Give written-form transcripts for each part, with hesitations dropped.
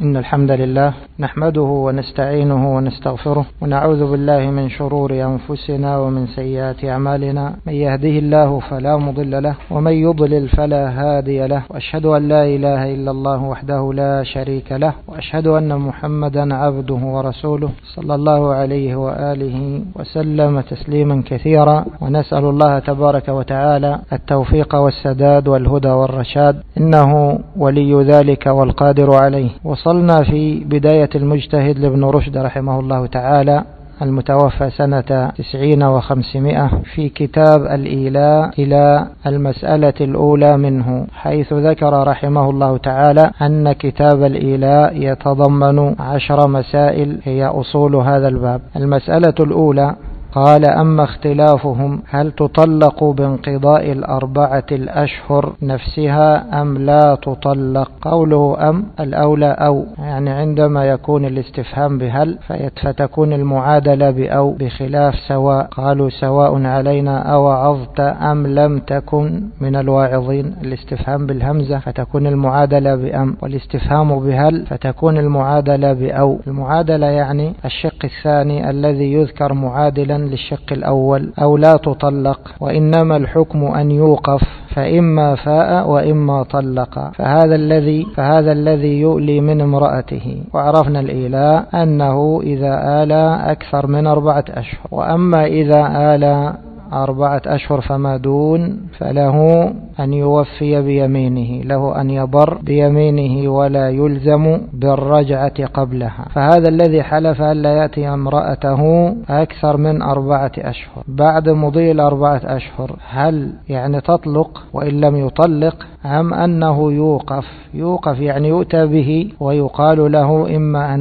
إن الحمد لله نحمده ونستعينه ونستغفره ونعوذ بالله من شرور أنفسنا ومن سيئات أعمالنا. من يهده الله فلا مضل له ومن يضلل فلا هادي له، وأشهد أن لا إله إلا الله وحده لا شريك له، وأشهد أن محمدا عبده ورسوله صلى الله عليه وآله وسلم تسليما كثيرا. ونسأل الله تبارك وتعالى التوفيق والسداد والهدى والرشاد، إنه ولي ذلك والقادر عليه. وصلنا في بداية المجتهد لابن رشد رحمه الله تعالى المتوفى سنة 90 و500 في كتاب الإيلاء إلى المسألة الأولى منه، حيث ذكر رحمه الله تعالى أن كتاب الإيلاء يتضمن 10 مسائل هي أصول هذا الباب. المسألة الأولى قال: أما اختلافهم هل تطلق بانقضاء 4 الأشهر نفسها أم لا تطلق؟ قوله أم الأولى أو، يعني عندما يكون الاستفهام بهل فتكون المعادلة بأو، بخلاف سواء. قالوا: سواء علينا أوعظت أم لم تكن من الواعظين. الاستفهام بالهمزة فتكون المعادلة بأم، والاستفهام بهل فتكون المعادلة بأو. المعادلة يعني الشق الثاني الذي يذكر معادلا للشق الأول. أو لا تطلق، وإنما الحكم أن يوقف، فإما فاء وإما طلق. فهذا الذي يؤلي من امرأته. وعرفنا الإيلاء أنه إذا آلى أكثر من 4 أشهر، وأما إذا آلى 4 أشهر فما دون فله أن يوفي بيمينه، له أن يبر بيمينه ولا يلزم بالرجعة قبلها. فهذا الذي حلف ألا يأتي امرأته أكثر من 4 أشهر بعد مضي 4 أشهر، هل يعني تطلق وإن لم يطلق، أم أنه يوقف يعني يؤتى به ويقال له إما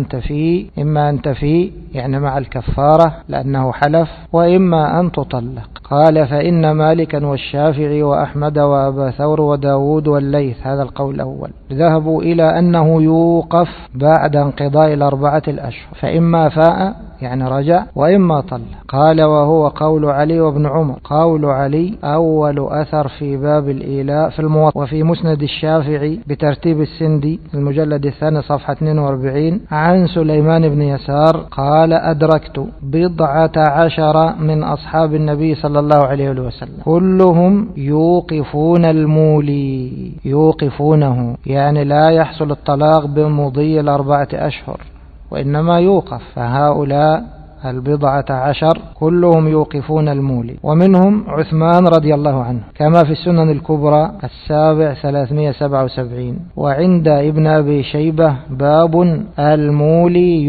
أن تفي يعني مع الكفارة لأنه حلف، وإما أن تطلق. قال: فإن مالكا والشافعي وأحمد وأبا ثور وداود والليث، هذا القول الأول، ذهبوا إلى أنه يوقف بعد انقضاء 4 الأشهر، فإما فاء يعني رجع وإما طلق. قال: وهو قول علي وابن عمر. قول علي أول أثر في باب الإيلاء في الموطأ، وفي مسند الشافعي بترتيب السندي المجلد 2 صفحة 42 عن سليمان بن يسار قال: أدركت 14 من أصحاب النبي صلى الله عليه وسلم كلهم يوقفون المولي، يوقفونه يعني لا يحصل الطلاق بمضي 4 أشهر وإنما يوقف. فهؤلاء 14 كلهم يوقفون المولي، ومنهم عثمان رضي الله عنه كما في السنن الكبرى 377. وعند ابن أبي شيبة باب المولي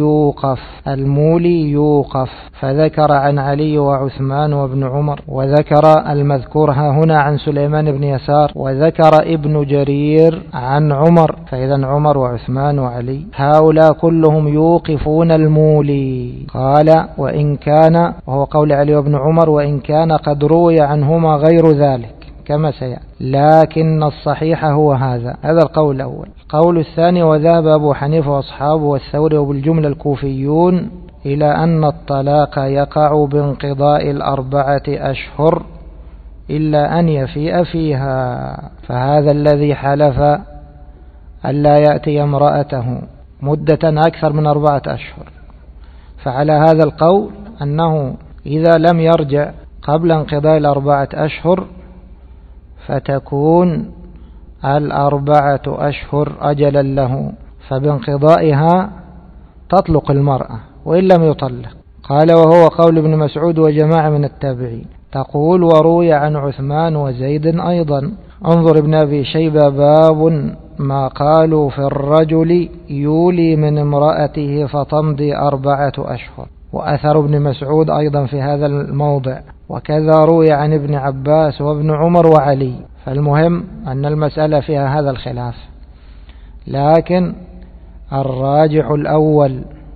يوقف، فذكر عن علي وعثمان وابن عمر، وذكر المذكور هنا عن سليمان بن يسار، وذكر ابن جرير عن عمر. فإذا عمر وعثمان وعلي هؤلاء كلهم يوقفون المولي. قال: وإن كان، وهو قول علي وابن عمر، وإن كان قد روي عنهما غير ذلك كما سيأتي، لكن الصحيح هو هذا القول الأول. القول الثاني: وذهب أبو حنيفة وأصحابه والثوري وبالجملة الكوفيون إلى أن الطلاق يقع بانقضاء 4 أشهر إلا أن يفيء فيها. فهذا الذي حلف ألا يأتي امرأته مدة أكثر من 4 أشهر، فعلى هذا القول أنه إذا لم يرجع قبل انقضاء 4 أشهر فتكون 4 أشهر أجلا له، فبانقضائها تطلق المرأة وإن لم يطلق. قال: وهو قول ابن مسعود وجماعة من التابعين. تقول: وروي عن عثمان وزيد أيضا. انظر ابن أبي شيبة باب ما قالوا في الرجل يولي من امرأته فتمضي 4 أشهر، وأثر ابن مسعود أيضا في هذا الموضع، وكذا روي عن ابن عباس وابن عمر وعلي. فالمهم أن المسألة فيها هذا الخلاف، لكن الراجح الأول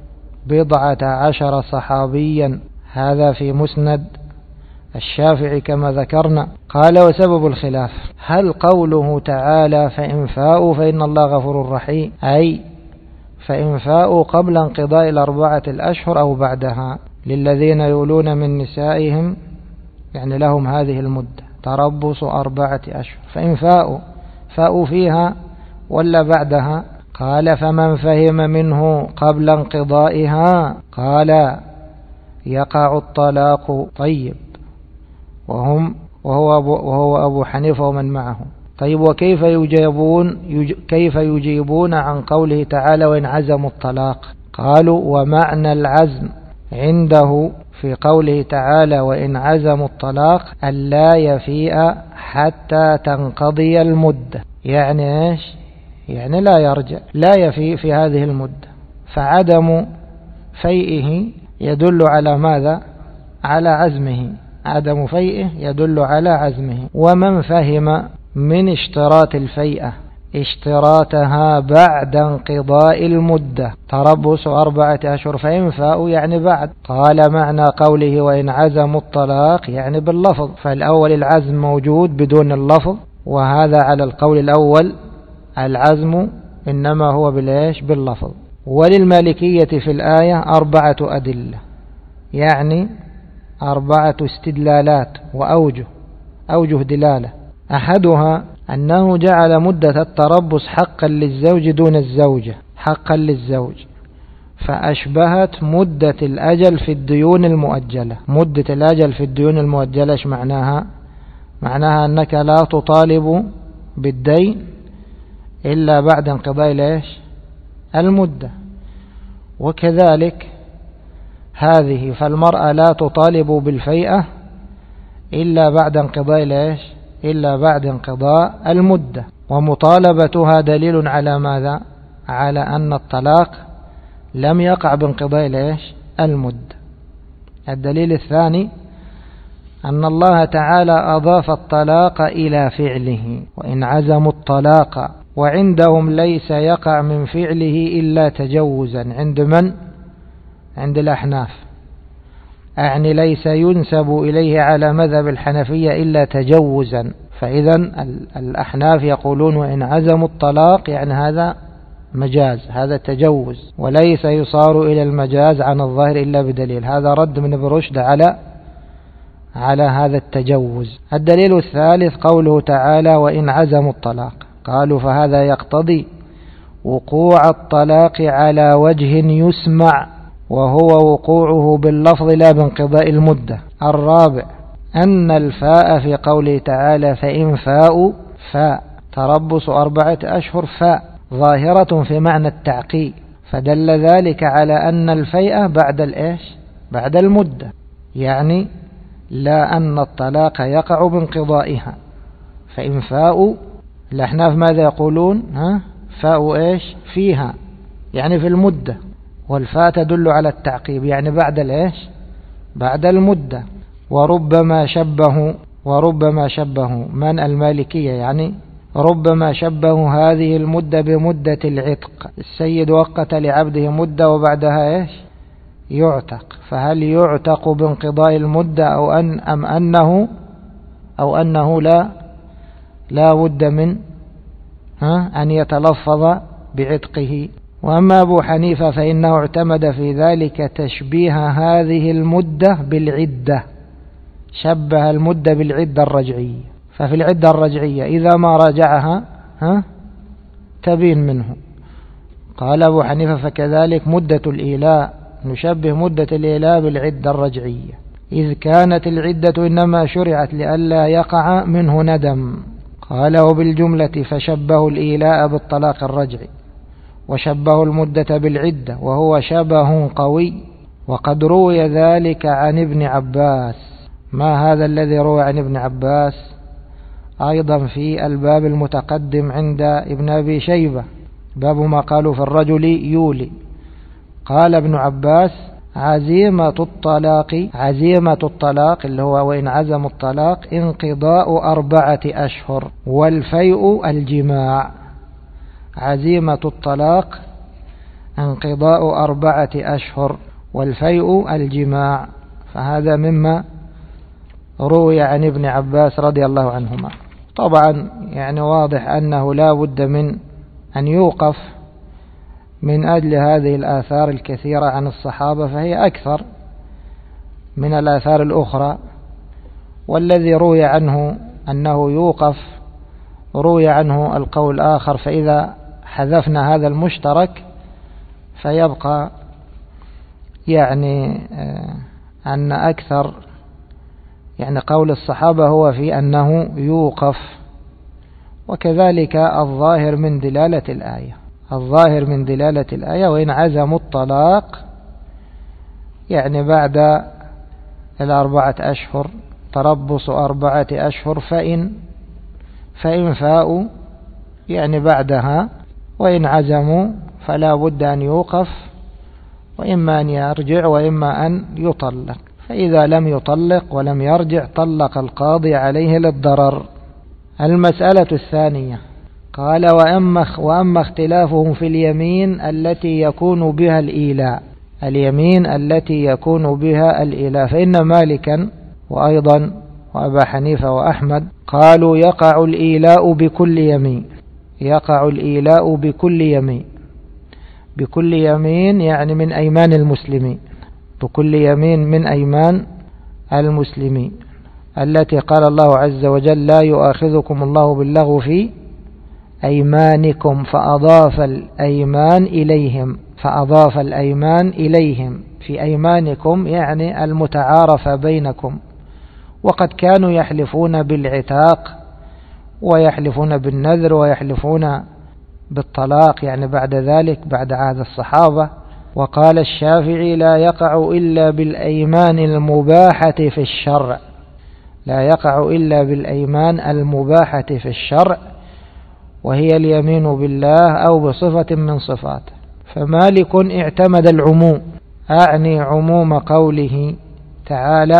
14 صحابيا، هذا في مسند الشافعي كما ذكرنا. قال: وسبب الخلاف هل قوله تعالى فإن فاءوا فإن الله غفور رحيم، أي فإن فاءوا قبل انقضاء 4 الأشهر أو بعدها، للذين يولون من نسائهم يعني لهم هذه المدة تربص 4 أشهر، فإن فاءوا فيها ولا بعدها. قال فمن فهم منه قبل انقضائها قال يقع الطلاق. طيب، وهو أبو حنيفة ومن معه. طيب، وكيف يجيبون عن قوله تعالى وإن عزموا الطلاق؟ قالوا ومعنى العزم عنده في قوله تعالى وإن عزموا الطلاق ألا يفيء حتى تنقضي المدة. يعني إيش؟ يعني لا يرجع، لا يفيء في هذه المدة. فعدم فيئه يدل على ماذا؟ على عزمه. عدم فيئه يدل على عزمه. ومن فهم من اشتراط الفيئة اشتراطها بعد انقضاء المدة تربص 4 أشهر فإن فاءوا يعني بعد. قال معنى قوله وإن عزموا الطلاق يعني باللفظ، فالأول العزم موجود بدون اللفظ، وهذا على القول الأول العزم إنما هو باللفظ. وللمالكية في الآية 4 أدلة، يعني 4 استدلالات وأوجه دلالة. أحدها أنه جعل مدة التربص حقا للزوج دون الزوجة، حقا للزوج، فأشبهت مدة الأجل في الديون المؤجلة. مدة الأجل في الديون المؤجلة إيش معناها؟ معناها أنك لا تطالب بالدين إلا بعد انقضاء المدة. وكذلك هذه، فالمرأة لا تطالب بالفيئة إلا بعد انقضاء المدة. ومطالبتها دليل على ماذا؟ على أن الطلاق لم يقع بانقضاء المدة. الدليل الثاني أن الله تعالى أضاف الطلاق إلى فعله وإن عزموا الطلاق، وعندهم ليس يقع من فعله إلا تجوزا. عند من؟ عند الأحناف. أعني ليس ينسب إليه على مذهب الحنفية إلا تجوزا. فإذا الأحناف يقولون وإن عزموا الطلاق يعني هذا مجاز، هذا تجوز، وليس يصار إلى المجاز عن الظاهر إلا بدليل. هذا رد من ابن رشد على هذا التجوز. الدليل الثالث قوله تعالى وإن عزموا الطلاق، قالوا فهذا يقتضي وقوع الطلاق على وجه يسمع، وهو وقوعه باللفظ لا بانقضاء المدة. الرابع أن الفاء في قوله تعالى فإن فاءوا، فاء تربص 4 أشهر، فاء ظاهرة في معنى التعقيب، فدل ذلك على أن الفيئة بعد المدة، يعني لا أن الطلاق يقع بانقضائها. فإن فاءوا، الأحناف ماذا يقولون؟ فاءوا فيها يعني في المدة، والفاء تدل على التعقيب يعني بعد المدة. وربما شبهوا من المالكية، يعني ربما شبهوا هذه المدة بمدة العتق. السيد وقت لعبده مدة وبعدها يعتق، فهل يعتق بانقضاء المدة أو أنه لا بد من أن يتلفظ بعتقه؟ وأما أبو حنيفة فإنه اعتمد في ذلك تشبيه هذه المدة بالعدة، شبه المدة بالعدة الرجعية. ففي العدة الرجعية إذا ما راجعها تبين منه. قال أبو حنيفة فكذلك مدة الإيلاء، نشبه مدة الإيلاء بالعدة الرجعية، إذ كانت العدة إنما شرعت لئلا يقع منه ندم. قال وبالجملة فشبه الإيلاء بالطلاق الرجعي، وشبه المدة بالعدة، وهو شبه قوي. وقد روي ذلك عن ابن عباس. ما هذا الذي روى عن ابن عباس؟ أيضا في الباب المتقدم عند ابن أبي شيبة، باب ما قالوا في الرجل يولي. قال ابن عباس عزيمة الطلاق اللي هو وإن عزموا الطلاق انقضاء 4 أشهر والفيء الجماع. عزيمة الطلاق انقضاء 4 أشهر والفيء الجماع، فهذا مما روي عن ابن عباس رضي الله عنهما. طبعا يعني واضح أنه لا بد من أن يوقف من أجل هذه الآثار الكثيرة عن الصحابة، فهي أكثر من الآثار الأخرى. والذي روي عنه أنه يوقف روي عنه القول آخر، فإذا حذفنا هذا المشترك فيبقى يعني أن أكثر يعني قول الصحابة هو في أنه يوقف. وكذلك الظاهر من دلالة الآية، الظاهر من دلالة الآية وإن عزموا الطلاق يعني بعد 4 أشهر تربص 4 أشهر فإن فاءوا يعني بعدها، وإن عزموا فلا بد أن يوقف، وإما أن يرجع وإما أن يطلق. فإذا لم يطلق ولم يرجع طلق القاضي عليه للضرر. المسألة الثانية قال وأما اختلافهم في اليمين التي يكون بها الإيلاء، اليمين التي يكون بها الإيلاء، فإن مالكا وأيضا وأبا حنيفة وأحمد قالوا يقع الإيلاء بكل يمين، يقع الإيلاء بكل يمين، بكل يمين يعني من أيمان المسلمين، بكل يمين من أيمان المسلمين التي قال الله عز وجل لا يؤاخذكم الله باللغو في أيمانكم، فأضاف الأيمان إليهم، فأضاف الأيمان إليهم في أيمانكم يعني المتعارف بينكم. وقد كانوا يحلفون بالعتاق ويحلفون بالنذر ويحلفون بالطلاق يعني بعد ذلك بعد عهد الصحابة. وقال الشافعي لا يقع إلا بالأيمان المباحة في الشرع، لا يقع إلا بالأيمان المباحة في الشرع، وهي اليمين بالله أو بصفة من صفاته. فمالك اعتمد العموم، أعني عموم قوله تعالى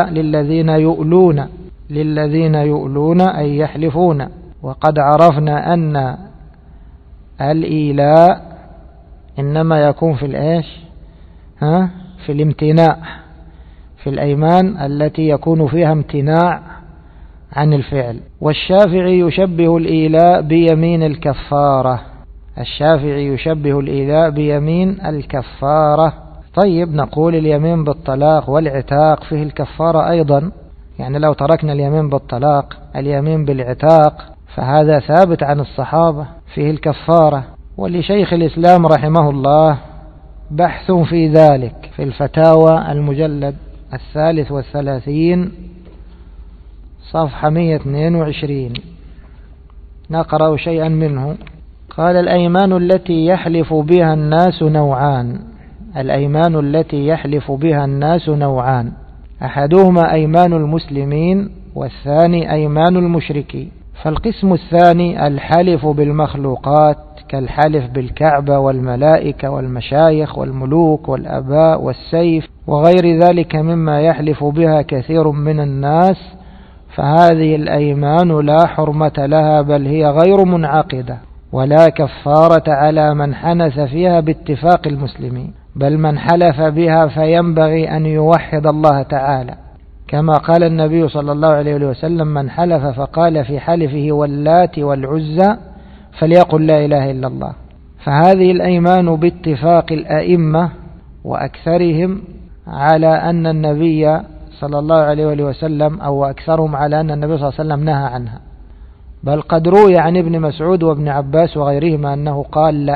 للذين يؤلون أي يحلفون. وقد عرفنا أن الإيلاء إنما يكون في الإيش؟ في الامتناع، في الأيمان التي يكون فيها امتناع عن الفعل. والشافعي يشبه الإيلاء بيمين الكفارة، الشافعي يشبه الإيلاء بيمين الكفارة. طيب نقول اليمين بالطلاق والعتاق فيه الكفارة أيضا، يعني لو تركنا اليمين بالطلاق اليمين بالعتاق فهذا ثابت عن الصحابة فيه الكفارة. ولشيخ الإسلام رحمه الله بحث في ذلك في الفتاوى المجلد 33 صفحة 122، نقرأ شيئا منه. قال الأيمان التي يحلف بها الناس نوعان، الأيمان التي يحلف بها الناس نوعان، أحدهما أيمان المسلمين والثاني أيمان المشركين. فالقسم الثاني الحلف بالمخلوقات كالحلف بالكعبة والملائكة والمشايخ والملوك والأباء والسيف وغير ذلك مما يحلف بها كثير من الناس، فهذه الأيمان لا حرمة لها بل هي غير منعقدة، ولا كفارة على من حنث فيها باتفاق المسلمين، بل من حلف بها فينبغي أن يوحد الله تعالى، كما قال النبي صلى الله عليه وسلم من حلف فقال في حلفه واللات والعزى فليقل لا إله إلا الله. فهذه الأيمان باتفاق الأئمة وأكثرهم على أن النبي صلى الله عليه وسلم أو أكثرهم على أن النبي صلى الله عليه وسلم نهى عنها، بل قد روي عن ابن مسعود وابن عباس وغيرهما أنه قال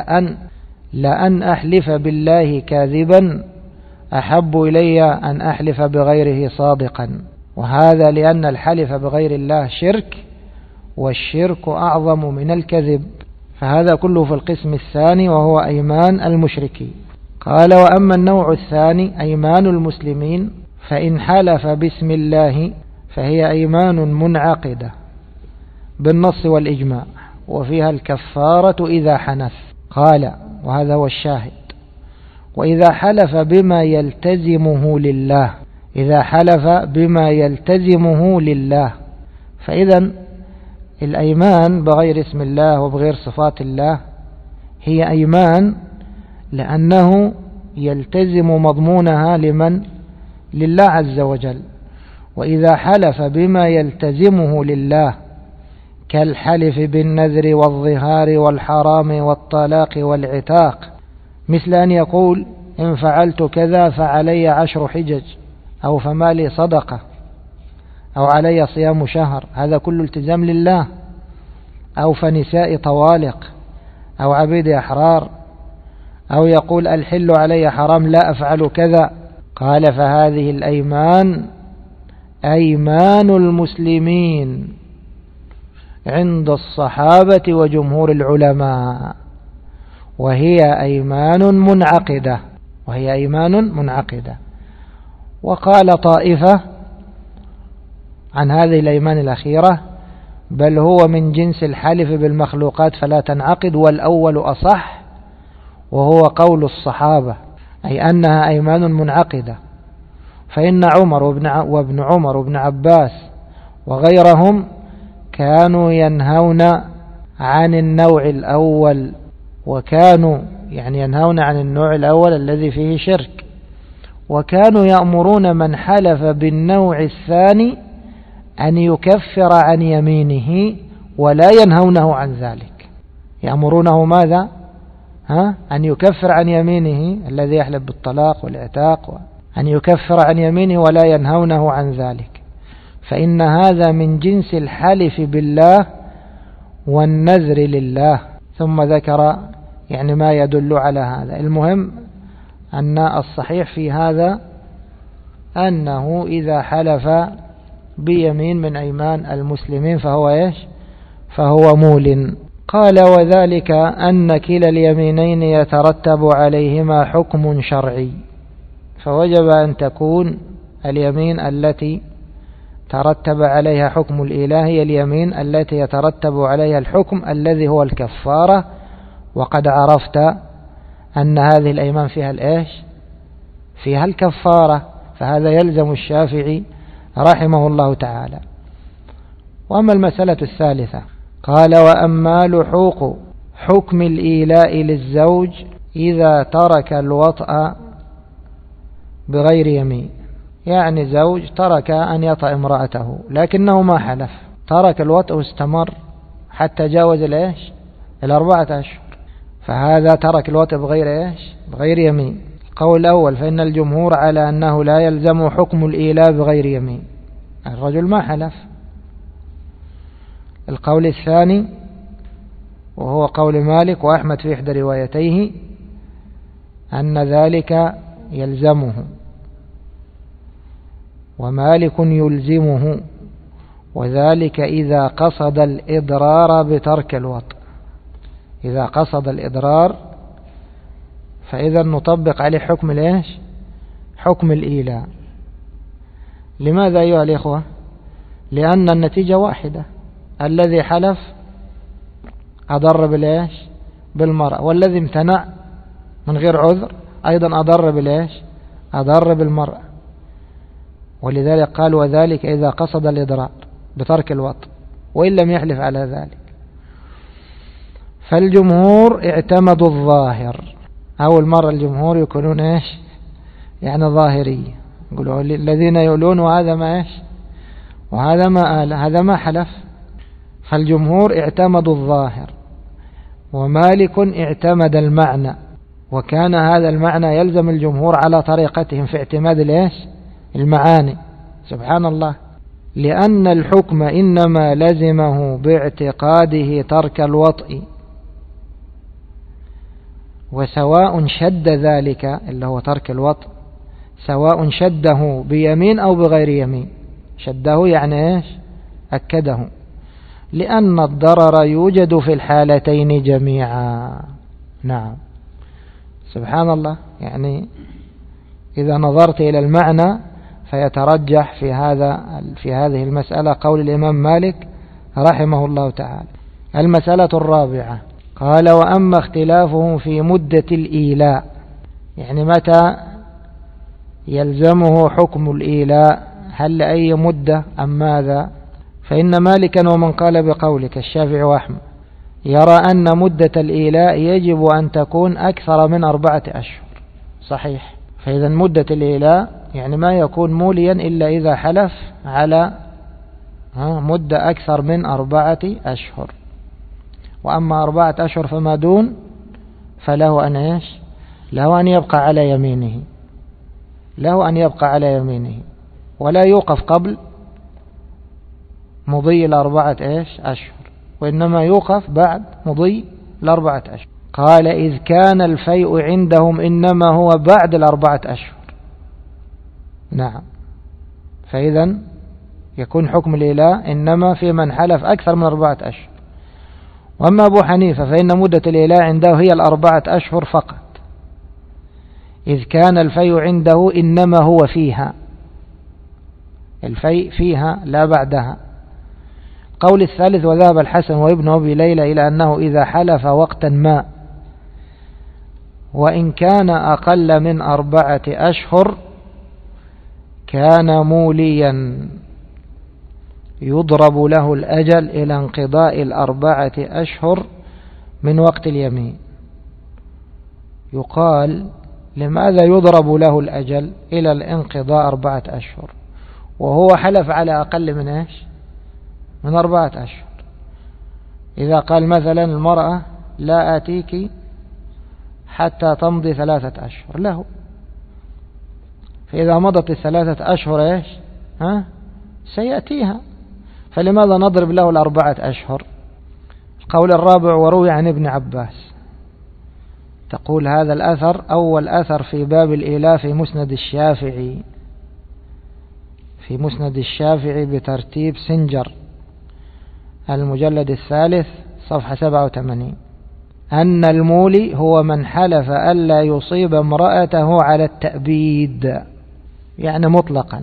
لأن أحلف بالله كاذبا أحب إلي أن أحلف بغيره صادقا. وهذا لأن الحلف بغير الله شرك، والشرك أعظم من الكذب. فهذا كله في القسم الثاني وهو أيمان المشركين. قال وأما النوع الثاني أيمان المسلمين فإن حلف باسم الله فهي أيمان منعقدة بالنص والإجماع وفيها الكفارة إذا حنث. قال وهذا هو الشاهد وإذا حلف بما يلتزمه لله، إذا حلف بما يلتزمه لله. فإذا الأيمان بغير اسم الله وبغير صفات الله هي أيمان لأنه يلتزم مضمونها لله عز وجل. وإذا حلف بما يلتزمه لله كالحلف بالنذر والظهار والحرام والطلاق والعتاق، مثل أن يقول إن فعلت كذا فعلي 10 حجج، أو فمالي صدقة، أو علي صيام شهر، هذا كله التزام لله. أو فنساء طوالق، أو عبيدي أحرار، أو يقول الحل علي حرام لا أفعل كذا. قال فهذه الأيمان أيمان المسلمين عند الصحابة وجمهور العلماء، وهي أيمان منعقدة. وقال طائفة عن هذه الأيمان الأخيرة بل هو من جنس الحلف بالمخلوقات فلا تنعقد، والأول أصح، وهو قول الصحابة، أي أنها أيمان منعقدة. فإن عمر وابن عمر وابن عباس وغيرهم كانوا ينهون عن النوع الأول، وكانوا ينهون عن النوع الأول الذي فيه شرك، وكانوا يأمرون من حلف بالنوع الثاني أن يكفر عن يمينه ولا ينهونه عن ذلك. يأمرونه ماذا؟ أن يكفر عن يمينه الذي يحلف بالطلاق والعتاق، أن يكفر عن يمينه ولا ينهونه عن ذلك، فإن هذا من جنس الحلف بالله والنذر لله. ثم ذكر ما يدل على هذا. المهم أن الصحيح في هذا أنه إذا حلف بيمين من أيمان المسلمين فهو مول. قال وذلك أن كلا اليمينين يترتب عليهما حكم شرعي، فوجب أن تكون اليمين التي ترتب عليها حكم الإله هي اليمين التي يترتب عليها الحكم الذي هو الكفارة. وقد عرفت أن هذه الأيمان فيها الكفارة، فهذا يلزم الشافعي رحمه الله تعالى. وأما المسألة الثالثة قال وأما لحوق حكم الإيلاء للزوج إذا ترك الوطأ بغير يمين، زوج ترك أن يطأ امرأته لكنه ما حلف، ترك الوطأ واستمر حتى جاوز 4 أشهر، فهذا ترك الوطأ بغير يمين. القول الأول فإن الجمهور على أنه لا يلزم حكم الإيلاء بغير يمين، الرجل ما حلف. القول الثاني وهو قول مالك وأحمد في إحدى روايتيه أن ذلك يلزمه، ومالك يلزمه، وذلك إذا قصد الإضرار بترك الوطء. إذا قصد الإضرار فإذا نطبق عليه حكم الإيلاء. لماذا أيها الإخوة؟ لأن النتيجة واحدة، الذي حلف أضر بالمرأة، والذي امتنع من غير عذر أيضا أضر بالمرأة. ولذلك قال وذلك إذا قصد الإضرار بترك الوطء وإن لم يحلف على ذلك. فالجمهور اعتمدوا الظاهر. أول مرة الجمهور يكونون ظاهرية، يقولوا الذين يقولون وهذا ما آل، هذا ما حلف. فالجمهور اعتمدوا الظاهر، ومالك اعتمد المعنى، وكان هذا المعنى يلزم الجمهور على طريقتهم في اعتماد المعاني. سبحان الله، لأن الحكم إنما لزمه باعتقاده ترك الوطء، وسواء شد ذلك اللي هو ترك الوطء، سواء شده بيمين أو بغير يمين. شده أكده، لأن الضرر يوجد في الحالتين جميعا. نعم، سبحان الله. إذا نظرت إلى المعنى فيترجح في هذه المسألة قول الإمام مالك رحمه الله تعالى. المسألة الرابعة قال وأما اختلافهم في مدة الإيلاء، متى يلزمه حكم الإيلاء، هل لأي مدة أم ماذا؟ فإن مالكا ومن قال بقولك الشافعي وأحمد يرى أن مدة الإيلاء يجب أن تكون أكثر من 4 أشهر. صحيح. فإذا مدة الإيلاء ما يكون موليا إلا إذا حلف على مدة أكثر من 4 أشهر. وأما 4 أشهر فما دون فله أن له أن يبقى على يمينه، ولا يوقف قبل مضي 4 أشهر، وإنما يوقف بعد مضي ال4 أشهر. قال إذ كان الفيء عندهم إنما هو بعد ال4 أشهر. نعم، فإذا يكون حكم الإيلاء إنما في من حلف أكثر من 4 أشهر. وأما أبو حنيفة فإن مدة الإيلاء عنده هي ال4 أشهر فقط، إذ كان الفيء عنده إنما هو فيها، الفيء فيها لا بعدها. قول الثالث وذهب الحسن وابن أبي ليلى إلى أنه إذا حلف وقتا ما وإن كان أقل من 4 أشهر كان موليا يضرب له الأجل إلى انقضاء 4 أشهر من وقت اليمين. يقال لماذا يضرب له الأجل إلى الانقضاء 4 أشهر وهو حلف على أقل من إيش؟ من 4 أشهر. إذا قال مثلا المرأة لا آتيك حتى تمضي 3 أشهر له، فإذا مضت 3 أشهر إيش؟ سيأتيها، فلماذا نضرب له 4 أشهر؟ القول الرابع وروي عن ابن عباس. تقول هذا الأثر أول أثر في باب الإيلاء في مسند الشافعي، في مسند الشافعي بترتيب سنجر المجلد 3 صفحة 87، أن المولي هو من حلف ألا يصيب امرأته على التأبيد، يعني مطلقا،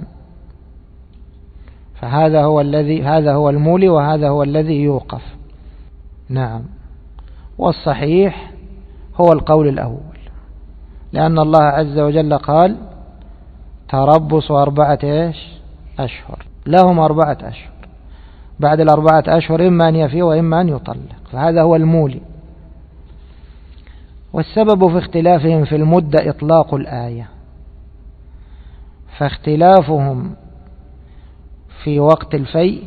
فهذا هو المولي وهذا هو الذي يوقف. نعم، والصحيح هو القول الأول، لأن الله عز وجل قال تربص 4 أشهر، لهم 4 أشهر، بعد 4 أشهر إما أن يفي وإما أن يطلق، فهذا هو المولي. والسبب في اختلافهم في المدة إطلاق الآية، فاختلافهم في وقت الفيء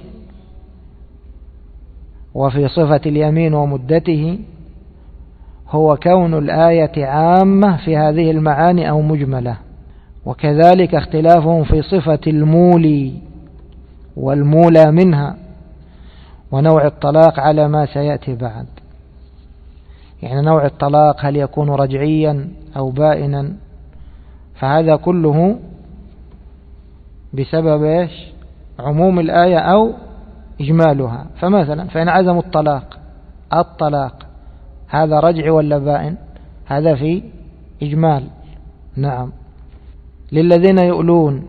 وفي صفة اليمين ومدته هو كون الآية عامة في هذه المعاني أو مجملة، وكذلك اختلافهم في صفة المولي والمولى منها ونوع الطلاق على ما سيأتي بعد. يعني نوع الطلاق هل يكون رجعيا أو بائنا، فهذا كله بسبب إيش؟ عموم الآية أو إجمالها. فمثلا فإن عزموا الطلاق هذا رجع ولا بائن؟ هذا في إجمال. نعم. للذين يؤلون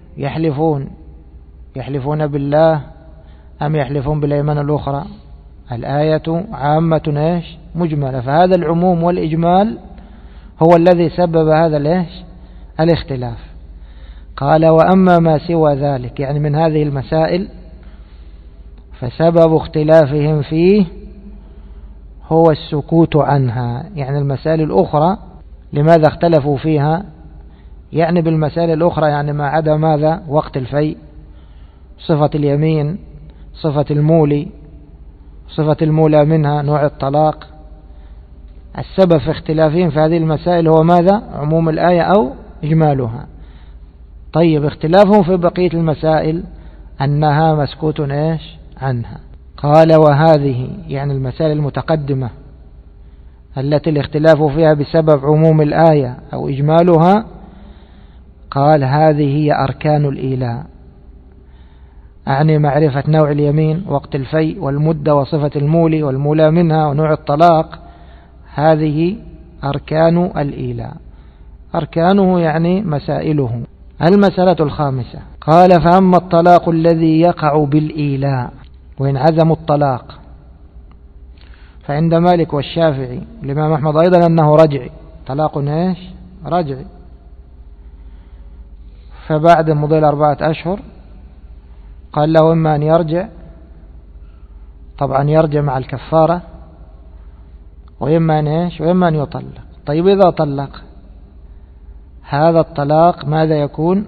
يحلفون بالله أم يحلفون بالأيمان الأخرى، الآية عامة إيش؟ مجملة، فهذا العموم والإجمال هو الذي سبب هذا الاختلاف. قال وأما ما سوى ذلك، يعني من هذه المسائل، فسبب اختلافهم فيه هو السكوت عنها. يعني المسائل الأخرى لماذا اختلفوا فيها؟ يعني بالمسائل الأخرى يعني ما عدا ماذا؟ وقت الفيء، صفة اليمين، صفة المولي، صفة المولى منها، نوع الطلاق. السبب في اختلافهم في هذه المسائل هو ماذا؟ عموم الآية أو إجمالها. طيب اختلافهم في بقية المسائل أنها مسكوت إيش؟ عنها. قال وهذه يعني المسائل المتقدمة التي الاختلاف فيها بسبب عموم الآية أو إجمالها، قال هذه هي أركان الإيلاء، أعني معرفة نوع اليمين، وقت الفيء، والمدة، وصفة المولي والمولى منها، ونوع الطلاق. هذه أركان الإيلاء، أركانه يعني مسائله. المسألة الخامسة قال فأما الطلاق الذي يقع بالإيلاء وإن عزموا الطلاق، فعند مالك والشافعي والإمام أحمد أيضا أنه رجعي، طلاق إيش؟ رجعي. فبعد مضي 4 أشهر قال له إما أن يرجع، طبعا يرجع مع الكفارة، وإما أن إيش؟ وإما أن يطلق. طيب إذا طلق هذا الطلاق ماذا يكون؟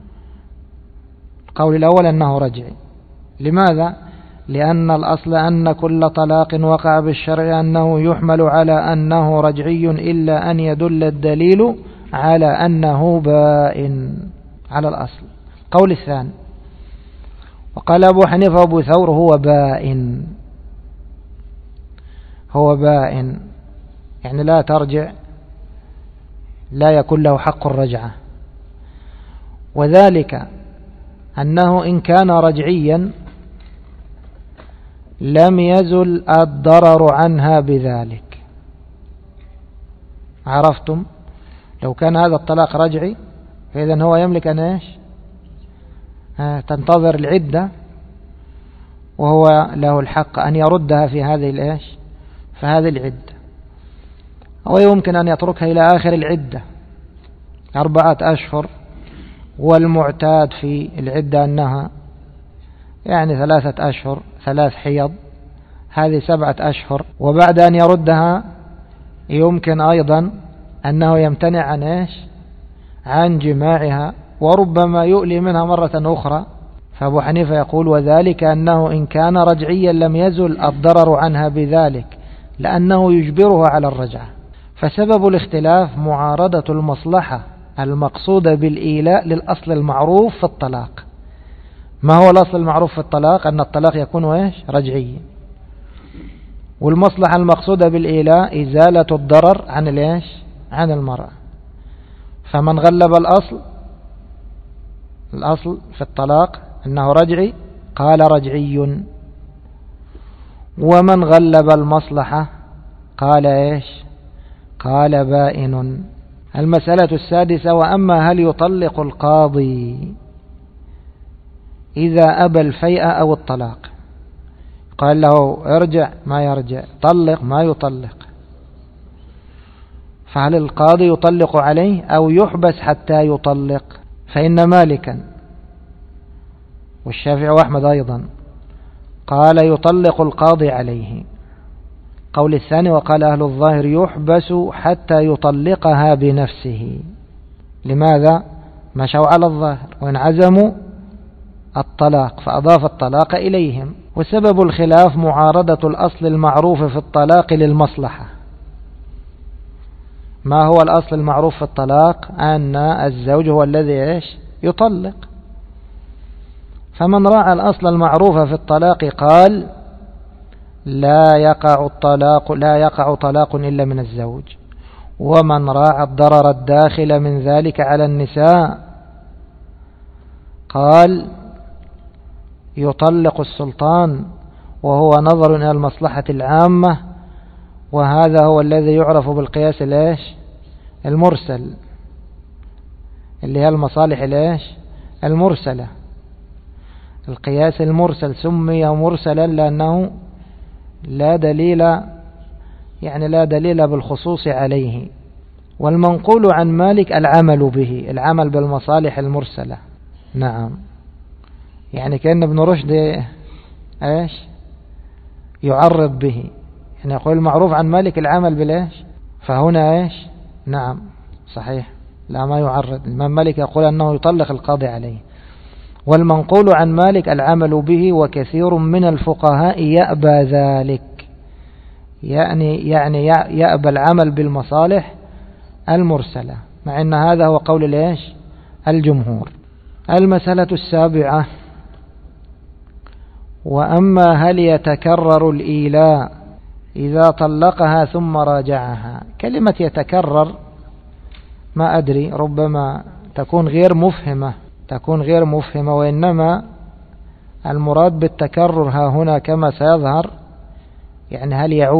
القول الأول أنه رجعي. لماذا؟ لأن الأصل أن كل طلاق وقع بالشرع أنه يحمل على أنه رجعي إلا أن يدل الدليل على أنه بائن، على الأصل. قول الثاني وقال أبو حنيفة وأبو ثور هو بائن، يعني لا ترجع، لا يكون له حق الرجعة. وذلك أنه إن كان رجعيا لم يزل الضرر عنها بذلك. عرفتم؟ لو كان هذا الطلاق رجعي فإذن هو يملك أن إيش؟ تنتظر العدة، وهو له الحق أن يردها في هذه الإيش؟ في هذه العدة، ويمكن أن يتركها إلى آخر العدة 4 أشهر، والمعتاد في العدة أنها يعني 3 أشهر 3 حيض، هذه 7 أشهر. وبعد أن يردها يمكن أيضا أنه يمتنع عن إيش؟ عن جماعها، وربما يؤلي منها مرة أخرى. فأبو حنيفة يقول وذلك أنه إن كان رجعيا لم يزل الضرر عنها بذلك، لأنه يجبرها على الرجعة. فسبب الاختلاف معارضة المصلحة المقصودة بالإيلاء للأصل المعروف في الطلاق. ما هو الأصل المعروف في الطلاق؟ أن الطلاق يكون إيش؟ رجعيا. والمصلحة المقصودة بالإيلاء إزالة الضرر عن الإيش؟ عن المرأة. فمن غلب الأصل في الطلاق أنه رجعي قال رجعي، ومن غلب المصلحة قال إيش؟ قال بائن. المسألة السادسة: وأما هل يطلق القاضي إذا أبى الفيء أو الطلاق؟ قال له ارجع ما يرجع، طلق ما يطلق، فهل القاضي يطلق عليه أو يحبس حتى يطلق؟ فإن مالكا والشافعي وأحمد أيضا قال يطلق القاضي عليه. قول الثاني وقال أهل الظاهر يحبس حتى يطلقها بنفسه. لماذا؟ مشوا على الظاهر وإن عزموا الطلاق فأضاف الطلاق إليهم. وسبب الخلاف معارضة الأصل المعروف في الطلاق للمصلحة. ما هو الأصل المعروف في الطلاق؟ أن الزوج هو الذي إيش؟ يطلق. فمن راعى الأصل المعروف في الطلاق قال لا يقع طلاق إلا من الزوج. ومن راعى الضرر الداخل من ذلك على النساء قال يطلق السلطان، وهو نظر إلى المصلحة العامة، وهذا هو الذي يعرف بالقياس المرسل، اللي هي المصالح المرسلة. القياس المرسل سمي مرسلا لأنه لا دليل بالخصوص عليه. والمنقول عن مالك العمل به، العمل بالمصالح المرسلة. نعم، يعني كأن ابن رشد ايش يعرض به، يعني يقول المعروف عن مالك العمل بالايش، فهنا ايش؟ نعم صحيح، لا ما يعرض. الإمام مالك يقول أنه يطلق القاضي عليه. والمنقول عن مالك العمل به، وكثير من الفقهاء يأبى ذلك، يعني يأبى العمل بالمصالح المرسلة، مع أن هذا هو قول الجمهور. المسألة السابعة: وأما هل يتكرر الإيلاء إذا طلقها ثم راجعها؟ كلمة يتكرر ما أدري، ربما تكون غير مفهمة، وإنما المراد بالتكرر ها هنا كما سيظهر يعني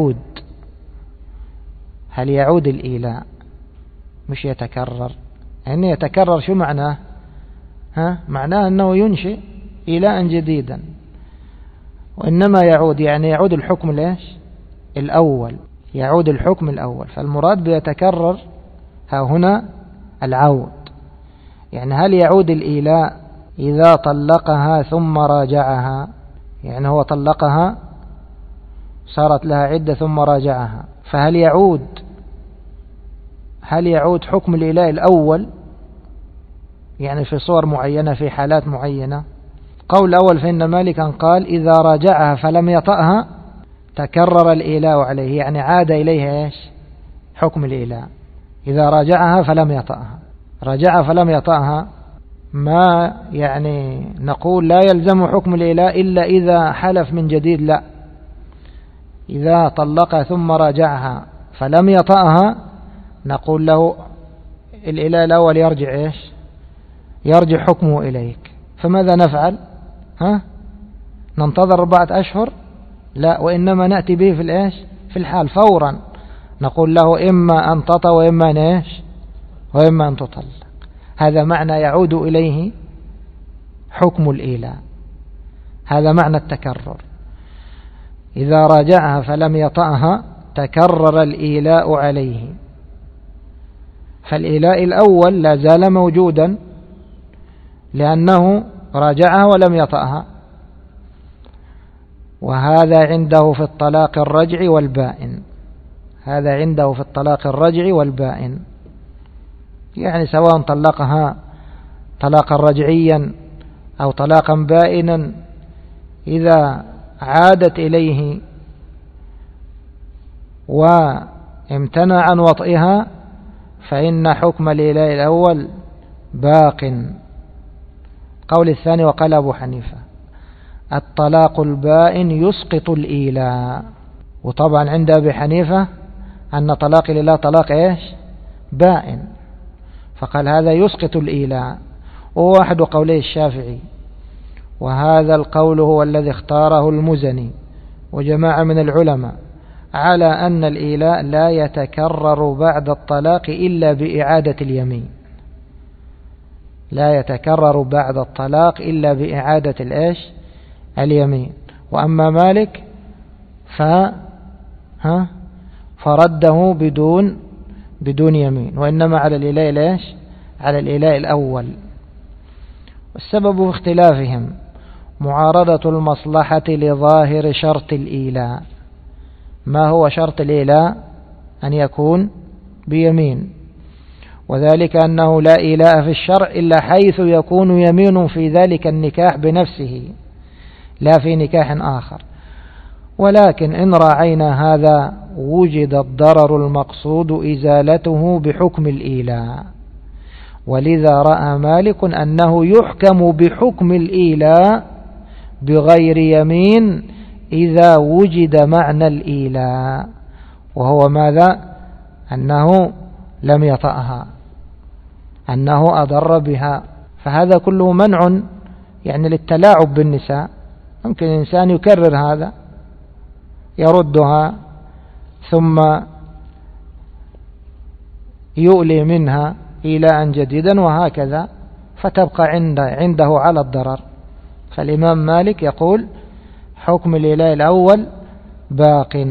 هل يعود الإيلاء، مش يتكرر. يعني يتكرر شو معناه؟ معناه أنه ينشئ إيلاء جديدا، وإنما يعود يعني يعود الحكم الأول، يعود الحكم الأول. فالمراد بيتكرر ها هنا العود، يعني هل يعود الإيلاء إذا طلقها ثم راجعها؟ يعني هو طلقها صارت لها عدة ثم راجعها، فهل يعود حكم الإيلاء الأول، يعني في صور معينة في حالات معينة؟ قول الأول فإن مالكا قال إذا راجعها فلم يطأها تكرر الإيلاء عليه، يعني عاد إليها حكم الإيلاء. إذا راجعها فلم يطأها، رجع فلم يطأها، ما يعني نقول لا يلزم حكم الإيلاء إلا إذا حلف من جديد، لا، إذا طلق ثم راجعها فلم يطأها نقول له الإله الأول يرجع إيش؟ يرجع حكمه إليك. فماذا نفعل؟ ننتظر 4 أشهر؟ لا، وإنما نأتي به في الإيش؟ في الحال فورا. نقول له إما أن تطأ وإما إيش؟ وإما أن تطلق. هذا معنى يعود إليه حكم الإيلاء، هذا معنى التكرر. إذا راجعها فلم يطأها تكرر الإيلاء عليه، فالإيلاء الأول لا زال موجودا لأنه راجعها ولم يطأها. وهذا عنده في الطلاق الرجعي والبائن، هذا عنده في الطلاق الرجعي والبائن، يعني سواء طلقها طلاقا رجعيا أو طلاقا بائنا، إذا عادت إليه وامتنع عن وطئها فإن حكم الإيلاء الأول باق. قول الثاني وقال أبو حنيفة الطلاق البائن يسقط الإيلاء. وطبعا عند أبي حنيفة أن طلاق الإيلاء طلاق إيش؟ بائن، فقال هذا يسقط الإيلاء، وهو أحد قولي الشافعي، وهذا القول هو الذي اختاره المزني وجماعة من العلماء على أن الإيلاء لا يتكرر بعد الطلاق إلا بإعادة اليمين، لا يتكرر بعد الطلاق إلا بإعادة الإيش؟ اليمين. وأما مالك فرده بدون يمين، وإنما على الإيلاء الإيش؟ على الإيلاء الأول. والسبب في اختلافهم معارضة المصلحة لظاهر شرط الإيلاء. ما هو شرط الإيلاء؟ أن يكون بيمين، وذلك أنه لا إيلاء في الشرع إلا حيث يكون يمين في ذلك النكاح بنفسه لا في نكاح آخر. ولكن إن راعينا هذا وجد الضرر المقصود إزالته بحكم الإيلاء، ولذا رأى مالك أنه يحكم بحكم الإيلاء بغير يمين إذا وجد معنى الإيلاء، وهو ماذا؟ أنه لم يطأها، أنه أضر بها. فهذا كله منع يعني للتلاعب بالنساء. ممكن الإنسان يكرر هذا، يردها ثم يؤلي منها إيلاء جديدا وهكذا، فتبقى عنده على الضرر. فالإمام مالك يقول حكم الإيلاء الأول باق،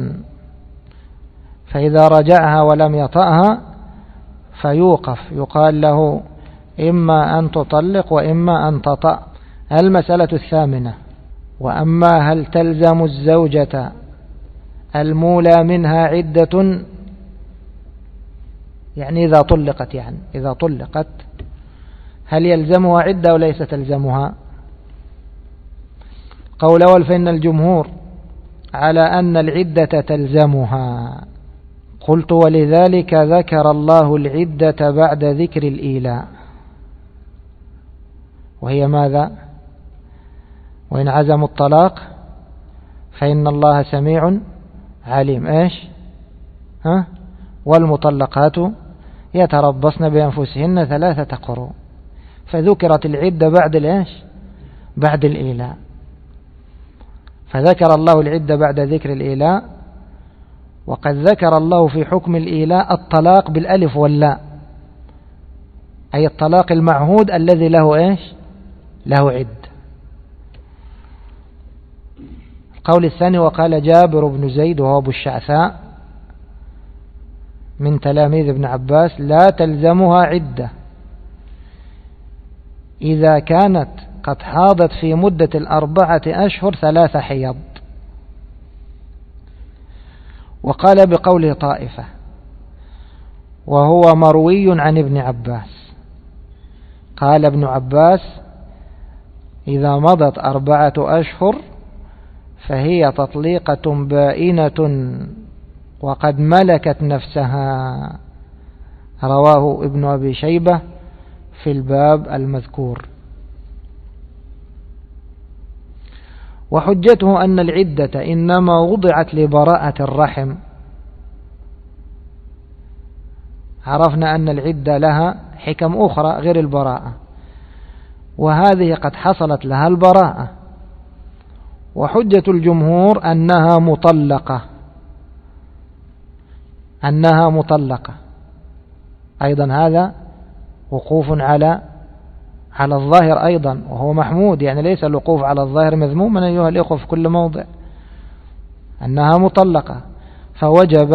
فإذا رجعها ولم يطأها فيوقف، يقال له إما أن تطلق وإما أن تطأ. المسألة الثامنة: وأما هل تلزم الزوجة المولى منها عدة؟ يعني إذا طلقت، يعني إذا طلقت هل يلزمها عدة وليس تلزمها؟ قول أول فإن الجمهور على أن العدة تلزمها. قلت ولذلك ذكر الله العدة بعد ذكر الإيلاء، وهي ماذا؟ وإن عزموا الطلاق فإن الله سميع عليم. إيش؟ والمطلقات يتربصن بأنفسهن 3 قروء. فذكرت العدة بعد الإيش؟ بعد الإيلاء. فذكر الله العدة بعد ذكر الإيلاء، وقد ذكر الله في حكم الإيلاء الطلاق بالألف واللاء، أي الطلاق المعهود الذي له إيش؟ له عدة. القول الثاني وقال جابر بن زيد وهو أبو الشعثاء من تلاميذ ابن عباس: لا تلزمها عدة إذا كانت قد حاضت في مدة 4 أشهر 3 حيض. وقال بقوله طائفة، وهو مروي عن ابن عباس. قال ابن عباس: إذا مضت 4 أشهر فهي تطليقة بائنة وقد ملكت نفسها. رواه ابن أبي شيبة في الباب المذكور. وحجته أن العدة إنما وضعت لبراءة الرحم، عرفنا أن العدة لها حكم أخرى غير البراءة، وهذه قد حصلت لها البراءة، وحجة الجمهور أنها مطلقة أيضا. هذا وقوف على الظاهر أيضا، وهو محمود، يعني ليس الوقوف على الظاهر مذموما أيها الإخوة في كل موضع، أنها مطلقة، فوجب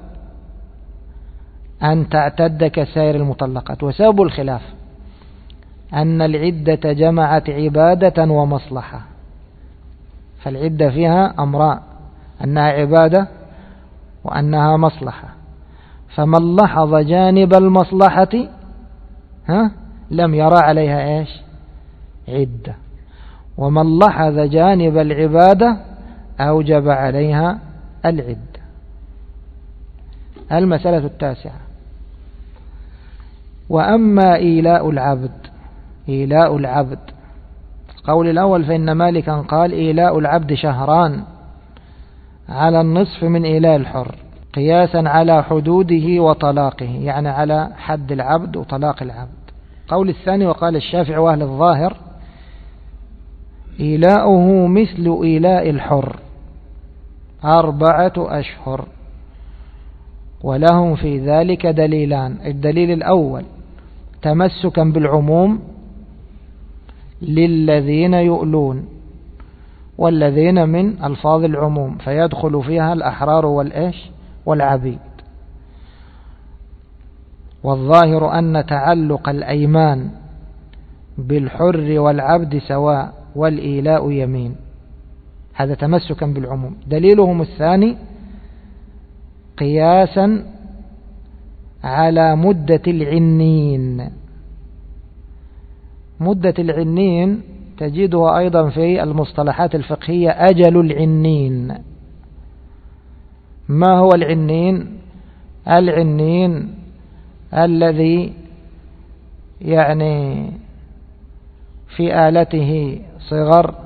أن تعتد كسائر المطلقات. وسبب الخلاف أن العدة جمعت عبادة ومصلحة، فالعدة فيها أمران، أنها عبادة وأنها مصلحة، فمن لاحظ جانب المصلحة لم يرى عليها إيش؟ عدة، ومن لاحظ جانب العبادة أوجب عليها العدة. المسألة التاسعة: وأما إيلاء العبد، القول الأول فإن مالكا قال إيلاء العبد شهران على النصف من إيلاء الحر، قياسا على حدوده وطلاقه، يعني على حد العبد وطلاق العبد. قول الثاني وقال الشافعي وأهل الظاهر إيلاؤه مثل إيلاء الحر 4 أشهر، ولهم في ذلك دليلان: الدليل الأول تمسكا بالعموم للذين يؤلون، والذين من ألفاظ العموم فيدخل فيها الأحرار والعبيد. والظاهر أن تعلق الأيمان بالحر والعبد سواء، والإيلاء يمين، هذا تمسكا بالعموم. دليلهم الثاني قياسا على مدة العنين. مدة العنين تجدها أيضا في المصطلحات الفقهية أجل العنين. ما هو العنين؟ العنين الذي يعني في آلته صغر،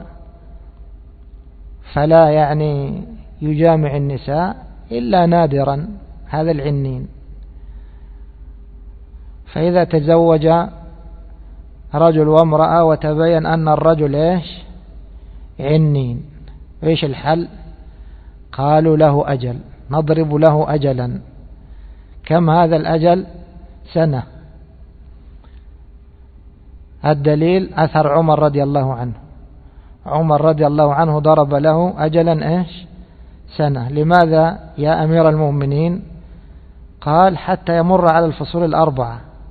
فلا يعني يجامع النساء إلا نادرا، هذا العنين. فإذا تزوج رجل وامرأة وتبين أن الرجل عنين، إيش الحل؟ قالوا له أجل، نضرب له أجلا. كم هذا الأجل؟ 1 سنة. الدليل أثر عمر رضي الله عنه. عمر رضي الله عنه ضرب له أجلا 1 سنة. لماذا يا أمير المؤمنين؟ قال حتى يمر على الفصول 4،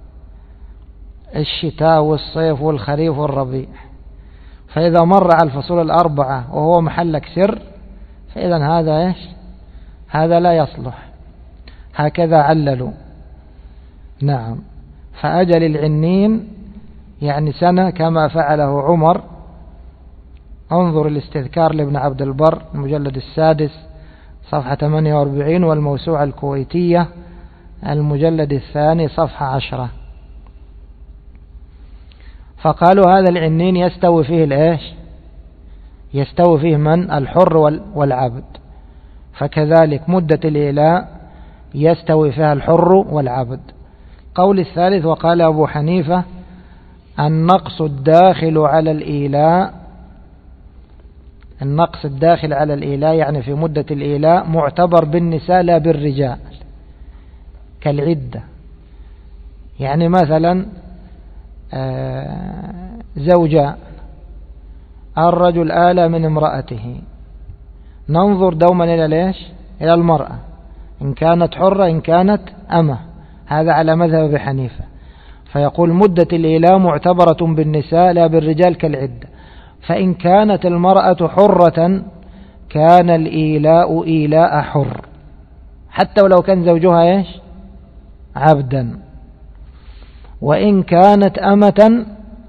الشتاء والصيف والخريف والربيع، فإذا مر على الفصول 4 وهو محلك سر، فإذا هذا هذا لا يصلح. هكذا عللوا. نعم، فأجل العنين يعني 1 سنة كما فعله عمر. انظر الاستذكار لابن عبد البر المجلد 6 صفحة 48، والموسوعة الكويتية المجلد 2 صفحة 10. فقالوا هذا العنين يستوي فيه يستوي فيه من؟ الحر والعبد. فكذلك مدة الإيلاء يستوي فيها الحر والعبد. قول الثالث وقال أبو حنيفة النقص الداخل على الإيلاء، النقص الداخل على الإيلاء يعني في مدة الإيلاء معتبر بالنساء لا بالرجال، كالعدة. يعني مثلا زوجان، الرجل آلى من امرأته، ننظر دوما إلى إلى المرأة، إن كانت حرة إن كانت أمة. هذا على مذهب أبي حنيفة. فيقول مدة الإيلاء معتبرة بالنساء لا بالرجال كالعدة. فإن كانت المرأة حرة كان الإيلاء إيلاء حر، حتى ولو كان زوجها عبدا. وإن كانت أمة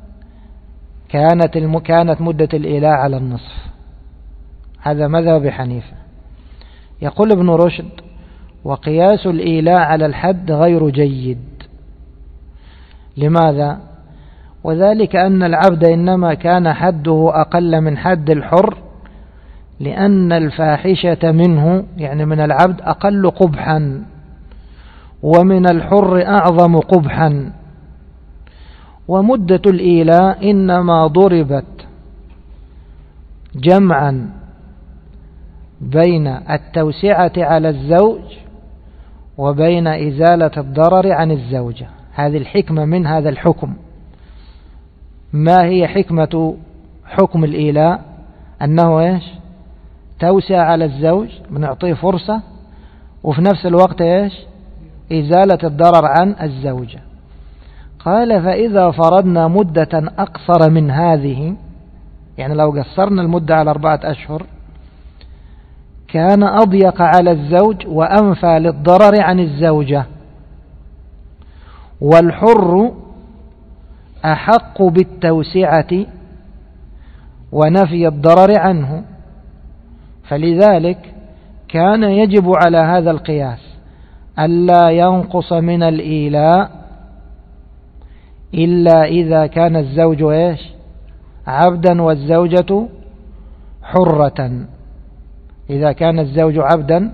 كانت مدة الإيلاء على النصف. هذا مذهب أبي حنيفة. يقول ابن رشد وقياس الإيلاء على الحد غير جيد. لماذا؟ وذلك أن العبد إنما كان حده أقل من حد الحر لأن الفاحشة منه يعني من العبد أقل قبحا، ومن الحر أعظم قبحا. ومدة الإيلاء إنما ضربت جمعا بين التوسعة على الزوج وبين إزالة الضرر عن الزوجة. هذه الحكمة من هذا الحكم. ما هي حكمة حكم الإيلاء؟ أنه إيش؟ توسع على الزوج، بنعطيه فرصة، وفي نفس الوقت إيش؟ إزالة الضرر عن الزوجة. قال فإذا فرضنا مدة أقصر من هذه، يعني لو قصرنا المدة على 4 أشهر، كان أضيق على الزوج وأنفى للضرر عن الزوجة، والحر أحق بالتوسعة ونفي الضرر عنه. فلذلك كان يجب على هذا القياس ألا ينقص من الإيلاء إلا إذا كان الزوج إيش؟ عبدا والزوجة حرة. إذا كان الزوج عبدا